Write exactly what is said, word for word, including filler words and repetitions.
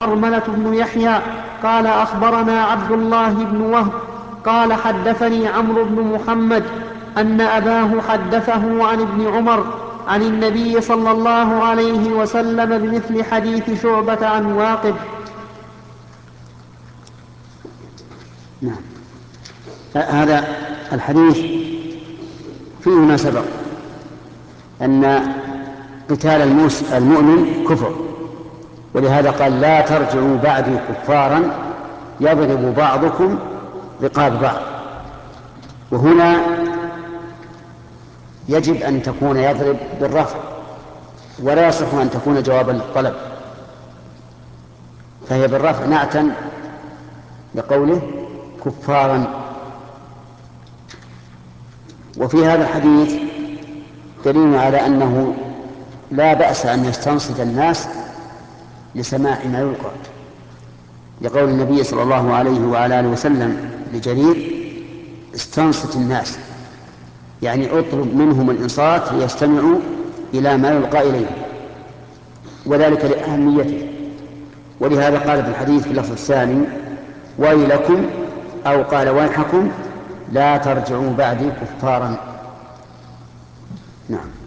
حرملة بن يحيى قال أخبرنا عبد الله بن وهب قال حدثني عمرو بن محمد أن أباه حدثه عن ابن عمر عن النبي صلى الله عليه وسلم بمثل حديث شعبة عن واقد. نعم. هذا الحديث فيه ما سبق أن قتال المؤمن كفر، ولهذا قال لا ترجعوا بعدي كفارا يضرب بعضكم رقاب بعض. وهنا يجب أن تكون يضرب بالرفع، ولا يصح أن تكون جوابا للطلب، فهي بالرفع نعتا لقوله كفارا. وفي هذا الحديث دليل على أنه لا بأس أن يستنصت الناس لسماع ما يلقى، لقول النبي صلى الله عليه وعلى آله وسلم لجرير استنصت الناس، يعني اطلب منهم الإنصات ليستمعوا إلى ما يلقى إليهم، وذلك لأهميته. ولهذا قال في الحديث في اللفظ الثاني ويلكم، أو قال ويحكم لا ترجعوا بعدي كفارا. نعم.